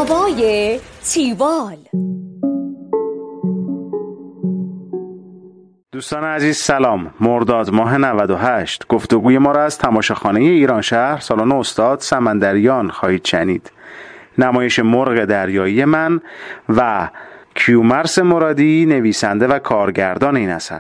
هوای تیوال. دوستان عزیز سلام. مرداد ماه 98 گفتگوی ما را از تماشاخانه ایران شهر سالن استاد سمندریان خواهید شنید. نمایش مرغ دریایی من و کیومرث مرادی نویسنده و کارگردان این اثر.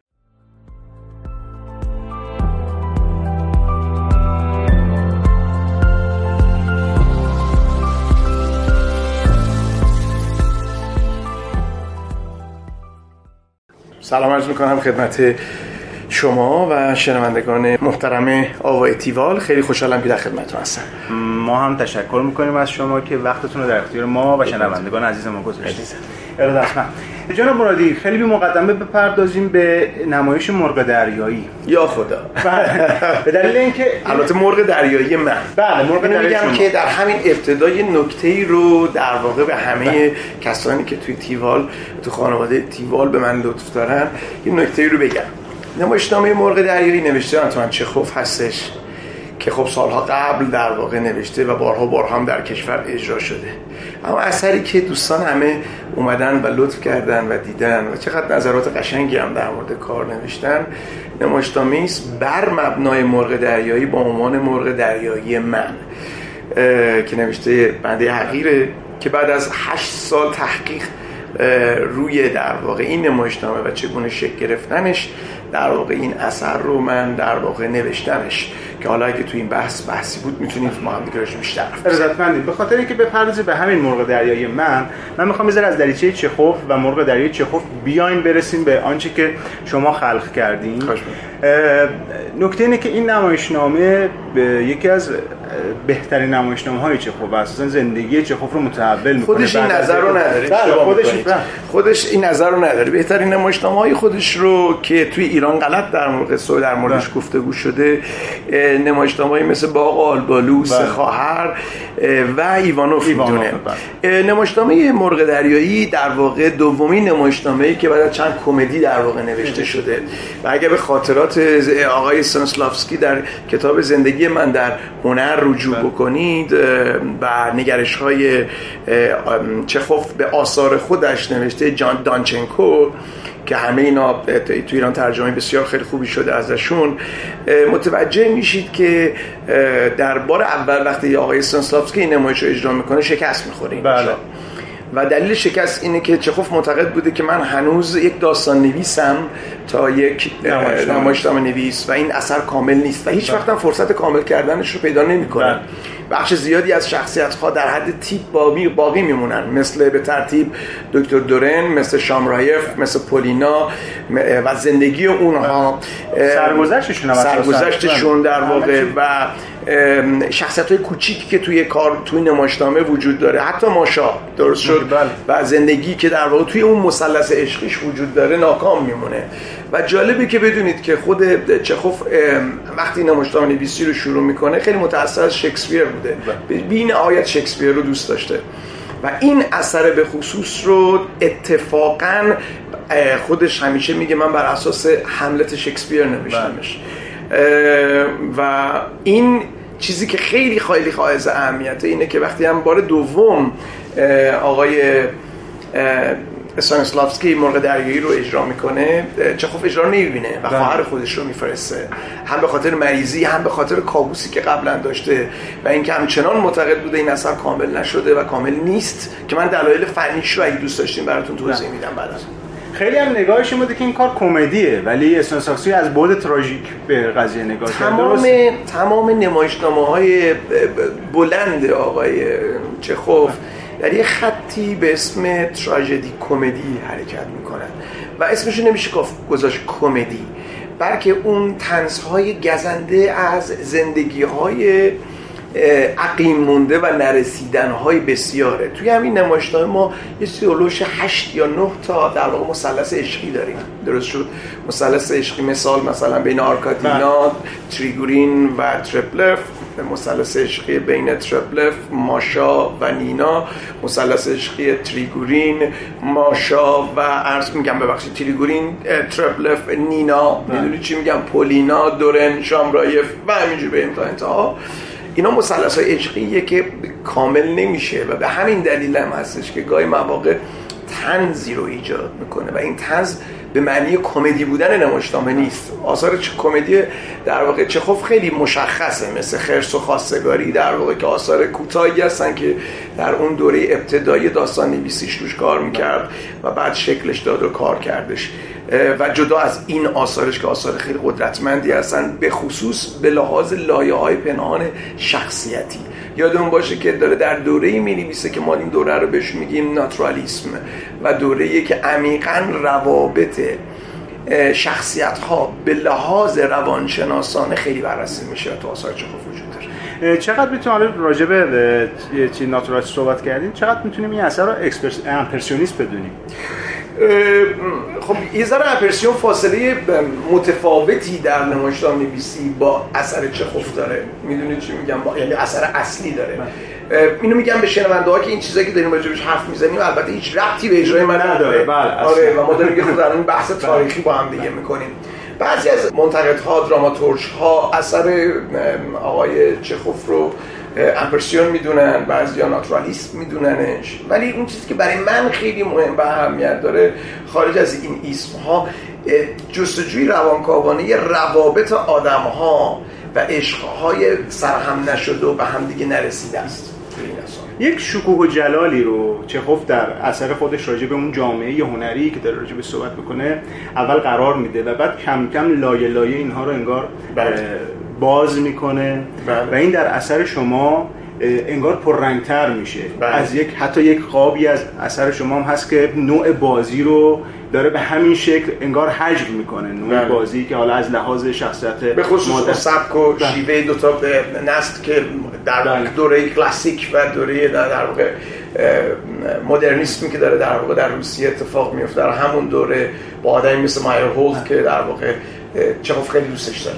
سلام عرض میکنم خدمت شما و شنوندگان محترم آوای تیوال. خیلی خوشحالم که در خدمتتون هستم. ما هم تشکر میکنیم از شما که وقتتون رو در اختیار ما و شنوندگان عزیز ما گذاشتید. ارادتمند. جناب مرادی، خیلی بی مقدمه بپردازیم به نمایش مرغ دریایی. یا خدا. به دلیل اینکه البته مرغ دریایی من. بله، مرغ دریایی میگم که در همین ابتدای نکته‌ای رو در واقع به همه کسانی که توی تیوال، تو خانواده تیوال به من لطف دارن، این نکته‌ای رو بگم. نمایشنامه مرغ دریایی نوشته آنتوان چخوف هستش که خب سالها قبل در واقع نوشته و بارها هم در کشور اجرا شده. اما اثری که دوستان همه اومدن و لطف کردن و دیدن و چقدر نظرات قشنگی هم در مورد کار نوشتن، نمایشنامه‌ای است بر مبنای مرغ دریایی با عنوان مرغ دریایی من که نوشته بنده حقیره که بعد از 8 سال تحقیق روی در واقع این نمایشنامه و چگونه شکل گرفتنش در واقع این اثر رو من در واقع نوشتمش که حالا اگه تو این بحثی بود میتونید ما هم دیگه راجعش بیشتر حرف بزنیم. ارادتمندید. به خاطر اینکه بپردازیم به همین مرغ دریایی من میخوام بذار از دریچه چخوف و مرغ دریایی چخوف بیایم برسیم به آنچه که شما خلق کردین. نکته اینه که این نمایشنامه یکی از بهترین نمایشنامه‌های چخوف، اساسا زندگی چخوف رو متحول می‌کنه. خودش این نظر رو نداره. خودش این نظر رو نداره. بهترین نمایشنامه‌های خودش رو که توی ایران غلط در موردش گفتگو شده، نمایشنامه‌ای مثل باغ آلبالو، سه خواهر و ایوانوف میدونه. نمایشنامه مرغ دریایی در واقع دومین نمایشنامه‌ای که بعد از چند کمدی در واقع نوشته شده و اگه به خاطرات آقای استانیسلافسکی در کتاب زندگی من در هنر رجوع بکنید و نگرش‌های چخوف به آثار خودش نوشته جان دانچنکو که همه اینا تو ایران ترجمه بسیار خیلی خوبی شده ازشون، متوجه میشید که در بار اول وقتی آقای استانیسلافسکی این نمایش رو اجرا میکنه شکست میخوره. بله. و دلیل شکست اینه که چخوف معتقد بوده که من هنوز یک داستان نویسم تا یک نمایشنامه نویس و این اثر کامل نیست و هیچ وقت هم فرصت کامل کردنش رو پیدا نمی‌کنم. بخش زیادی از شخصیت‌ها در حد تیپ باقی میمونن، مثل به ترتیب دکتر دورن، مثل شامرایف، مثل پولینا و زندگی اونها، سرگذشتشون در واقع و شخصیت‌های کوچیکی که توی نمایشنامه وجود داره، حتی ماشا درست شد و زندگی که در واقع توی اون مثلث عشقیش وجود داره ناکام میمونه. و جالبه که بدونید که خود چخوف وقتی نمایشنامه نویسی رو شروع میکنه خیلی متأثر از شکسپیر بوده، بی نهایت شکسپیر رو دوست داشته و این اثر به خصوص رو اتفاقاً خودش همیشه میگه من بر اساس هملت شکسپیر نوشتمش و این چیزی که خیلی حائز اهمیته اینه که وقتی هم بار دوم آقای استانیسلافسکی مرغ دریایی رو اجرا میکنه، چخوف اجرا نمیبینه و خواهر خودش رو میفرسته، هم به خاطر مریضی هم به خاطر کابوسی که قبلا داشته و اینکه همچنان معتقد بوده این اثر کامل نشده و کامل نیست که من دلایل فنیش رو اگه دوست داشتین براتون توضیح میدم بعدا. خیلی هم نگاهش این بوده که این کار کمدیه ولی استانیسلافسکی از بعد تراژیک به قضیه نگاه کرده. تمام نمایشنامه‌های بلند آقای چخوف در یه خطی به اسم تراژدی کمدی حرکت میکنن و اسمش نمیشه گذاشت کمدی، بلکه اون طنزهای گزنده از زندگی‌های عقیم مونده و نرسیدن‌های بسیاره. توی همین نمایشنامه ما یه سیولوش 8 یا 9 تا در واقع مثلث عشقی داریم. درست شد؟ مثلث عشقی مثلا بین آرکادینا، تریگورین و ترپلف، مثلث عشقی بین ترپلف، ماشا و نینا، مثلث عشقی تریگورین، ماشا و تریگورین، ترپلف، نینا، میدونی چی میگم، پولینا، دورن، شامرایف و همینجور بریم تا انتها. اینا مثلث‌های عشقیه که کامل نمیشه و به همین دلیل هم هستش که گاهی مواقع طنزی رو ایجاد میکنه و این طنز به معنی کمدی بودن نمایشنامه نیست. آثار کمدی در واقع چخوف خیلی مشخصه، مثل خرس و خواستگاری در واقع که آثار کوتاهی هستن که در اون دوره ابتدایی داستان نویسیش روش کار میکرد و بعد شکلش داد و کار کردش. و جدا از این آثارش که آثار خیلی قدرتمندی هستن، به خصوص به لحاظ لایه‌های پنهان شخصیتی. یادمون باشه که داره در دوره‌ای می‌نویسه که ما این دوره رو بهش میگیم ناتورالیسم و دوره‌ای که عمیقاً روابط شخصیت‌ها به لحاظ روانشناسانه خیلی بررسی میشه و تو آثار چخوف وجود داره. چقدر میتونیم راجع به چی ناتورالیسم صحبت کردیم، چقدر میتونیم این اثر رو امپرسیونیست بدونیم؟ خب یه ذره امپرسیون فاصله متفاوتی در نمایشنامه نویسی با اثر چخوف داره. میدونید چی میگم؟ یعنی اثر اصلی داره. اینو میگم به شنونده‌ها که این چیزایی که داریم راجعش حرف میزنیم البته هیچ ربطی به اجرای من نداره. آره، و ما داریم یه خورده این بحث تاریخی با هم دیگه میکنیم. بعضی از منتقدها، دراماتورگ‌ها اثر آقای چخوف رو امپرسیون میدونن، بعضیا ناتورالیسم میدوننش، ولی اون چیزی که برای من خیلی مهم و اهمیت داره خارج از این اسمها جستجوی روانکاوانه روابط آدم‌ها و عشق‌های سرهم نشده و به هم دیگه نرسیده است. یک شکوه و جلالی رو چخوف در اثر خودش راجع به اون جامعه هنری که داره راجع به صحبت میکنه اول قرار میده و بعد کم کم لایه لایه اینها رو انگار باز میکنه و این در اثر شما انگار پررنگتر میشه. از حتی یک قابی از اثر شما هم هست که نوع بازی رو داره به همین شکل انگار حجم میکنه، نوع بازی که حالا از لحاظ شخصیت به خصوص سبک و شیوه دو تا نسل که در دوره کلاسیک و دوره در واقع مدرنیسمی که داره در واقع در روسیه اتفاق میفته، در همون دوره با آدمی مثل مایرهولد که در واقع چخوف خیلی دوستش داره.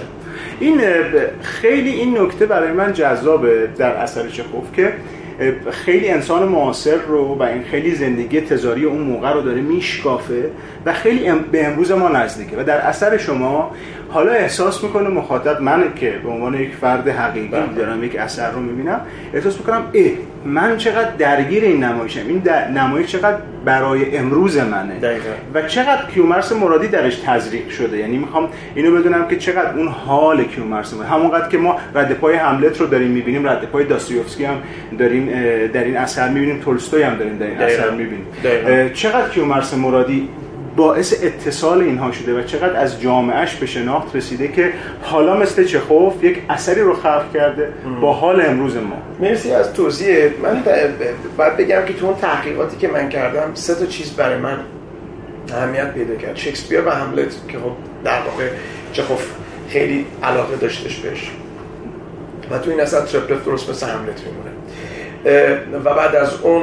این نکته برای من جذابه در اثر چخوف که خیلی انسان معاصر رو و این خیلی زندگی تزاری اون موقع رو داره میشکافه و خیلی به امروز ما نزدیکه و در اثر شما حالا احساس میکنه مخاطب، من که به عنوان یک فرد حقیقی دارم یک اثر رو میبینم، احساس میکنم من چقدر درگیر این نمایشم، این نمایش چقدر برای امروز منه و چقدر کیومرث مرادی درش تزریق شده. یعنی میخوام اینو بدونم که چقدر اون حال کیومرث مرادی، همونقدر که ما رد پای هملت رو داریم میبینیم، رد پای داستایوفسکی هم داریم در این اثر میبینیم، تولستوی هم داریم در این اثر میبینیم، چقدر کیومرث مرادی باعث اتصال اینها شده و چقدر از جامعهش به شناخت رسیده که حالا مثل چخوف یک اثری رو خلق کرده با حال امروز ما. مرسی از توضیح. من باید بگم که تو اون تحقیقاتی که من کردم 3 چیز برای من اهمیت پیدا کرد. شکسپیر و هملت که خب در واقع چخوف خیلی علاقه داشتش بهش و تو این اثر ترپلف درست مثل هملت میمونه. و بعد از اون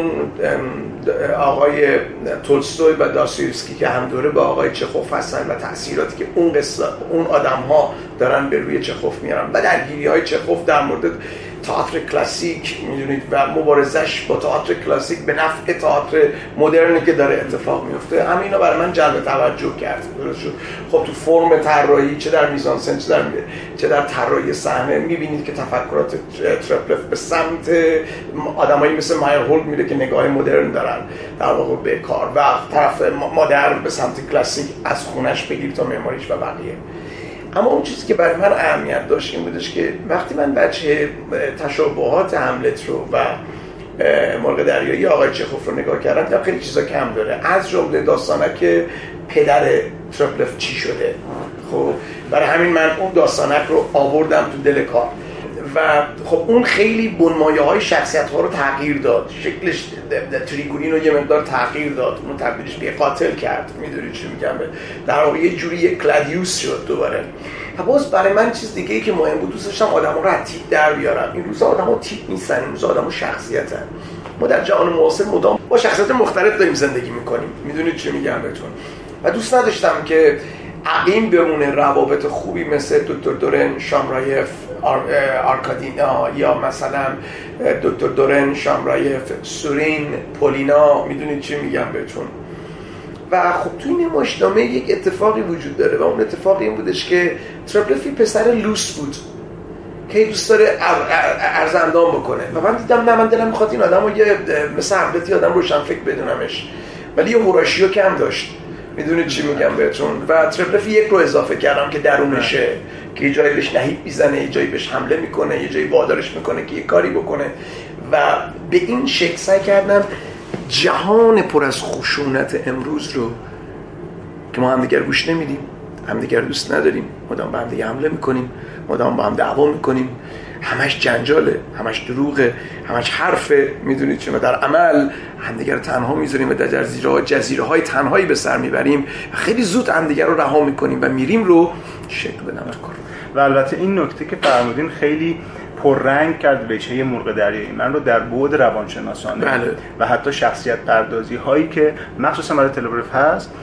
آقای تولستوی و داستایوفسکی که هم دوره با آقای چخوف هستن و تأثیراتی که اون آدم‌ها دارن به روی چخوف میارن و درگیری‌های چخوف در مورد تئاتر کلاسیک میدونید و مبارزش با تئاتر کلاسیک به نفع تئاتر مدرنی که داره اتفاق میفته، همینا برای من جلب توجه کرد. درست شد. خب تو فرم طراحی، چه در میزانسن چه در طراحی صحنه میبینید که تفکرات ترپلف به سمت آدمایی مثل مایرهولد میره که نگاه مدرن دارن در واقع به کار و طرف مدرن به سمت کلاسیک از خونش بگیر تا معماریش و بقیه. اما اون چیزی که برای من اهمیت داشت این بودش که وقتی من بچه تشابهات هملت رو و مرغ دریایی آقای چخوف رو نگاه کردم دیدم خیلی چیزا کم داره، از جمله داستانک پدر ترپلف چی شده. خب برای همین من اون داستانک رو آوردم تو دل کار و خب اون خیلی بنمایه‌های شخصیت‌ها رو تغییر داد، شکلش تریگورین رو یه مقدار تغییر داد، اون تبدیلش به قاتل کرد. میدونید چی میگم؟ در واقع یه جوری کلادیوس شد دوباره. و باز برای من چیز دیگه ای که مهم بود، دوست داشتم آدم‌ها رو از تیپ در بیارم. این روزا آدم‌ها تیپ نیستن، این روزا آدم‌ها شخصیتن. ما در جهان معاصر مدام با شخصیت مختلف داریم زندگی می‌کنیم. میدونید چی میگم بهتون؟ و دوست نداشتم که عقیم بمونه روابط خوبی مثل دکتر دورن شامرایف آرکادینا یا مثلا دکتر دورن شامرایف سورین پولینا. میدونید چی میگم بهتون؟ و خب توی این نمایشنامه یک اتفاقی وجود داره و اون اتفاق این بودش که ترپلف پسر لوس بود که دوست داره ارزندام بکنه و من دیدم نه، من دلم میخواد این آدمو یه مثل هملتی آدم روشن فکر بدونمش، ولی یه هوراشیو کم داشت. میدونید چی میگم بهتون؟ و تریپلف یک رو اضافه کردم که درونشه، که یه جایی بهش نهیب میزنه، یه جایی بهش حمله میکنه، یه جایی وادارش میکنه که یه کاری بکنه و به این شکل سعی کردم جهان پر از خشونت امروز رو که ما همدیگر گوش نمیدیم، همدیگر دوست نداریم، مدام با همدیگه حمله میکنیم، مدام با هم دعوا میکنیم، همش جنجاله، همش دروغه، همش حرفه، میدونید چه، و در عمل همدیگر رو تنها میذاریم و در جزیره های تنهایی به سر میبریم و خیلی زود همدیگر رو رها میکنیم و میریم رو شکل بدیم کار. و البته این نکته که فرمودین خیلی پررنگ کرد وجهه مرغ دریایی من رو در بعد روانشناسانه و حتی شخصیت پردازی هایی که مخصوصا برای تلگراف هست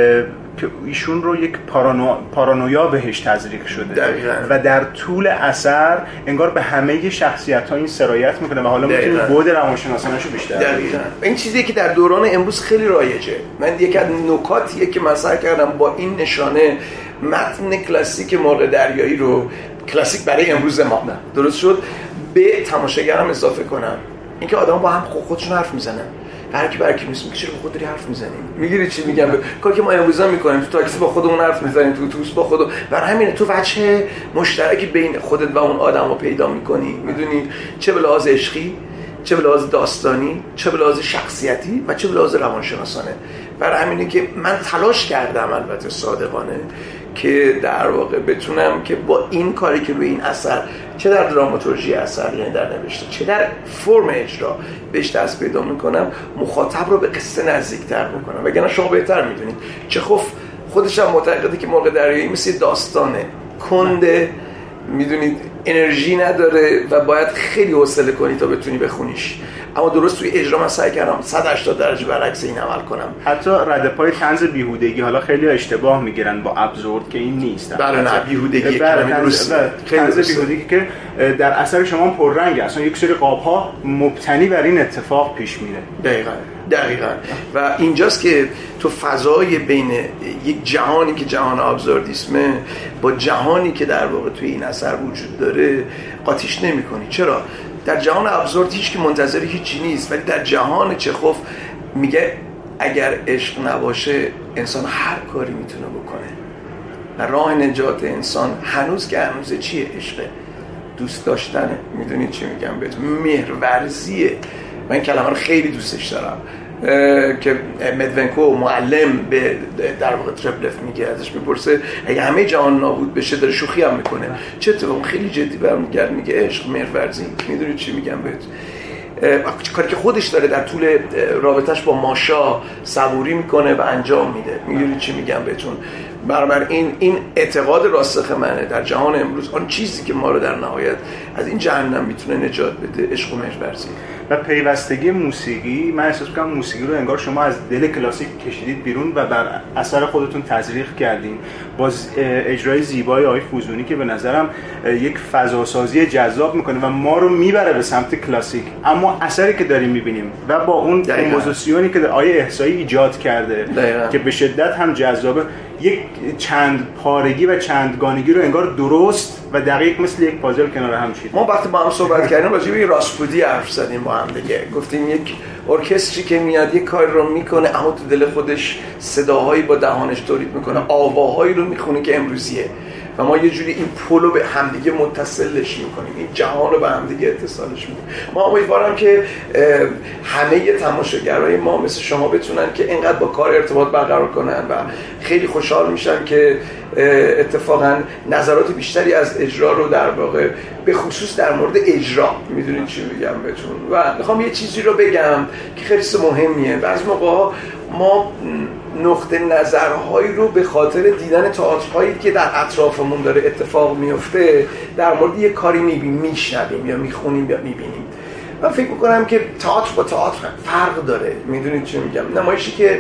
که ایشون رو یک پارانویا بهش تزریق شده دقیقاً. و در طول اثر انگار به همه شخصیت ها این سرایت میکنه و حالا میتونیم بعد روانشناسانش رو بیشتر دقیقاً. این چیزیه که در دوران امروز خیلی رایجه. من یکی از نکاتیه که من سعی کردم با این نشانه متن کلاسیک مرغ دریایی رو، کلاسیک برای امروز ما درست شد، به تماشاگرم اضافه کنم. اینکه آدم با هم خودشون حرف میزنن، هر کی برکی میگه چرا با خود داری حرف میزنی؟ میگیری چی میگم؟ کاری که ما امروزا میکنیم، تو تاکسی با خودمون حرف میزنیم، تو اتوبوس با خودمون، برای همینه تو وجه مشترکی بین خودت و اون آدمو پیدا میکنی، میدونی، چه به لحاظ عشقی، چه به لحاظ داستانی، چه به لحاظ شخصیتی و چه به لحاظ روانشناسانه. برای همینه که من تلاش کردم البته صادقانه که در واقع بتونم که با این کاری که روی این اثر، چه در دراماتورژی اثر یعنی در نوشته، چه در فرم اجرا بهش دست پیدا میکنم، مخاطب رو به قصه نزدیکتر بکنم. وگرنه شما بهتر میدونید چخوف خودش هم معتقده که مرغ دریایی مثل داستانه، کنده، میدونید، انرژی نداره و باید خیلی حوصله کنی تا بتونی بخونیش. اما درست توی اجرا من سعی کردم 180 درجه برعکس این عمل کنم. حتی ردپای طنز بیهودگی، حالا خیلی اشتباه میگیرن با ابزورد که این نیست. بله نه، بیهودگی طنز بیهودگی که در اثر شما پررنگه، اصلا یک سری قاب‌ها مبتنی بر این اتفاق پیش میره. دقیقاً. و اینجاست که تو فضای بین یک جهانی که جهان ابزوردیسمه با جهانی که در واقع توی این اثر وجود داره قاطیش نمی‌کنی. چرا؟ در جهان ابزورد هیچ که منتظر هیچی نیست، ولی در جهان چخوف میگه اگر عشق نباشه انسان هر کاری میتونه بکنه و راه نجات انسان هنوز که هنوز چیه؟ عشقه، دوست داشتنه. میدونید چی میگم بهتون؟ مهرورزیه. من این کلمه رو خیلی دوستش دارم که مدونکو معلم به در واقع تریپلف میگه، ازش میپرسه اگه همه جهان نابود بشه، داره شوخی هم میکنه، چه اتفاقی؟ خیلی جدی برمیگرد میگه عشق، مهرورزی. میدونید چی میگم بهت؟ کاری که خودش داره در طول رابطش با ماشا صبوری میکنه و انجام میده. میدونید چی میگم بهتون؟ برابر این اعتقاد راسخ منه در جهان امروز، آن چیزی که ما رو در نهایت از این جهنم میتونه نجات بده عشق و مهرورزی و پیوستگی موسیقی. من احساس می‌کنم موسیقی رو انگار شما از دل کلاسیک کشیدید بیرون و بر اثر خودتون تزریق کردین با اجرای زیبای آقای فوزونی که به نظرم یک فضاسازی جذاب میکنه و ما رو میبره به سمت کلاسیک، اما اثری که داریم میبینیم و با اون کمپوزیشنی که آقای احسایی ایجاد کرده که به شدت هم جذابه، یک چند پارگی و چندگانگی رو انگار درست و دقیق مثل یک پازل کنار هم چیدیم. ما وقتی با هم صحبت کردیم راجع به راسپودی حرف زدیم با هم دیگه، گفتیم یک ارکستری که میاد یک کار رو میکنه اما تو دل خودش صداهایی با دهانش تولید میکنه، آواهایی رو میخونه که امروزیه و ما یه جوری این پولو به همدیگه متصلش میکنیم، این جهان رو به همدیگه اتصالش میکنیم. ما امیدوارم که همه تماشاگرای ما مثل شما بتونن که اینقدر با کار ارتباط برقرار کنن و خیلی خوشحال میشن که اتفاقا نظرات بیشتری از اجرا رو در واقع به خصوص در مورد اجرا، میدونید چی میگم بهتون، و میخوام یه چیزی رو بگم که خیلی مهمیه. بعضی موقع ما نقطه نظرهایی رو به خاطر دیدن تئاترهایی که در اطرافمون داره اتفاق میفته در مورد یه کاری میشنویم یا میخونیم یا میبینیم. من فکر میکنم که تئاتر با تئاتر فرق داره. میدونید چی میگم؟ نمایشی که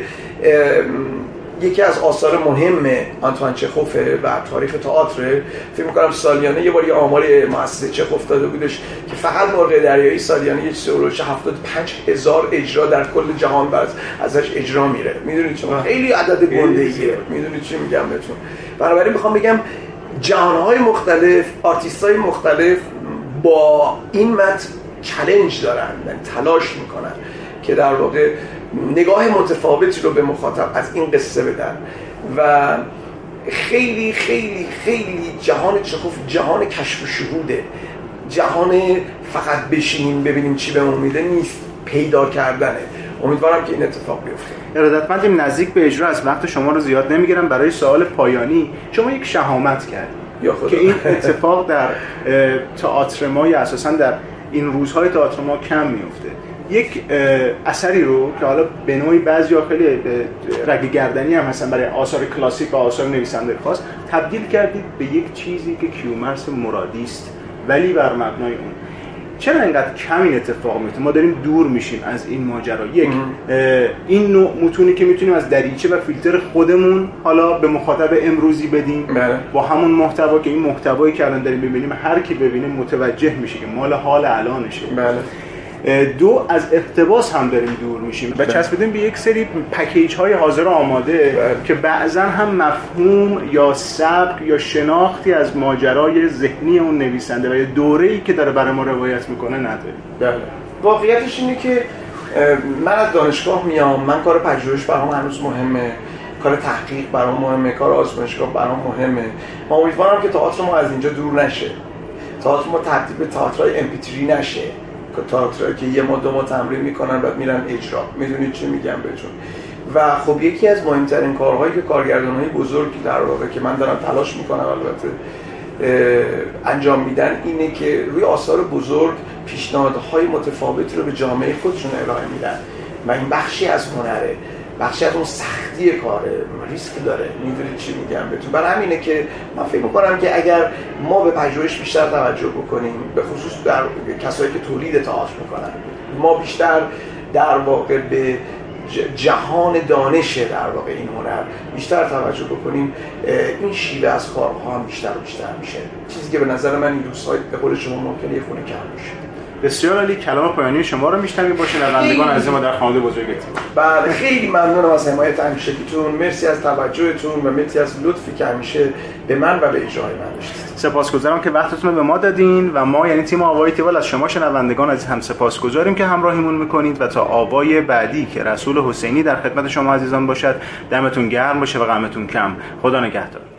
یکی از آثار مهم آنتوان چخوفه و تاریخ تئاتر، فکر می‌کنم سالیانه یه بار یه آمار مؤسسه چخوف داده بودش که فقط مرغ دریایی سالیانه یه چیزی رو 75,000 اجرا در کل جهان ازش اجرا میره. میدونید چون خیلی عدد گنده‌ایه. میدونید چی میگم بهتون؟ بنابراین میخوام بگم جهان‌های مختلف، آرتیست‌های مختلف با این متن چالش دارن، تلاش میکنن که در واقع نگاه متفاوتی رو به مخاطب از این قصه بدن و خیلی خیلی خیلی جهان چخوف جهان کشف و شهوده، جهان فقط بشینیم ببینیم چی به میده نیست، پیدا کردنه. امیدوارم که این اتفاق بیفته. ارادتمندیم، نزدیک به اجرا از وقت شما رو زیاد نمیگیرم. برای سوال پایانی شما یک شهامت کردید که این اتفاق در تئاتر ما یا اساسا در این روزهای تئاتر ما کم میفته. یک اثری رو که حالا به نوعی بعضیا خیلی رگ گردنی هم هستن برای آثار کلاسیک و آثار نویسنده خاص تبدیل کردید به یک چیزی که کیومرث مرادی است ولی بر مبنای اون. چرا اینقدر کم این اتفاق میفته؟ ما داریم دور میشیم از این ماجرا. یک این نوع متونی که میتونیم از دریچه و فیلتر خودمون حالا به مخاطب امروزی بدیم با همون محتوا که این محتوایی که الان داریم ببینیم هر کی ببینه متوجه میشه که مال حال الانشه. دو، از اقتباس هم داریم دور میشیم و چسبیدیم به یک سری پکیج های حاضر و آماده که بعضا هم مفهوم یا سبک یا شناختی از ماجرای ذهنی اون نویسنده و یا دوره‌ای که داره برای ما روایت میکنه نداریم. واقعیتش اینه که من از دانشگاه میام، من کار پژوهش برام هنوز مهمه، کار تحقیق برام مهمه، کار آزمایشگاه برام مهمه. من امیدوارم که تئاتر ما از اینجا دور نشه، تئاتر ما تبدیل به تئاترای MP3 نشه، تئاتر که یه ما دو ما تمرین میکنن بعد میرن اجرا. میدونید چی میگم بهتون؟ و خب یکی از مهمترین کارهایی که کارگردانهای بزرگی در واقع که من دارم تلاش میکنم البته انجام میدن اینه که روی آثار بزرگ پیشنهادهای متفاوتی رو به جامعه خودشون ارائه میدن و این بخشی از هنره، بخشی از اون سختی کاره، ریسک داره. میدونید چی میگم بهتون؟ برای همینه که من فکر میکنم که اگر ما به پژوهش بیشتر توجه بکنیم، به خصوص در کسایی که تولید تئاتر میکنن، ما بیشتر در واقع به جهان دانش در واقع این هنر بیشتر توجه بکنیم، این شیوه از کارها هم بیشتر و بیشتر میشه. چیزی که به نظر من این روزهای به قول شما ممکنه یه خونه کم بشه. بسیار عالی. کلام پایانی شما رو میشنویم با شنوندگان عزیز ما در خانواده بزرگتون. بله، خیلی ممنونم از حمایت همیشگیتون، مرسی از توجهتون و مرسی از لطفی که همیشه به من و به اجرای من داشتید. سپاسگزارم که وقتتون رو به ما دادین و ما یعنی تیم آوای تیوال از شما شنوندگان عزیز هم سپاسگزاریم که همراهیمون میکنید و تا آوای بعدی که رسول حسینی در خدمت شما عزیزان باشد، دمتون گرم باشه و غمتون کم. خدا نگهدار.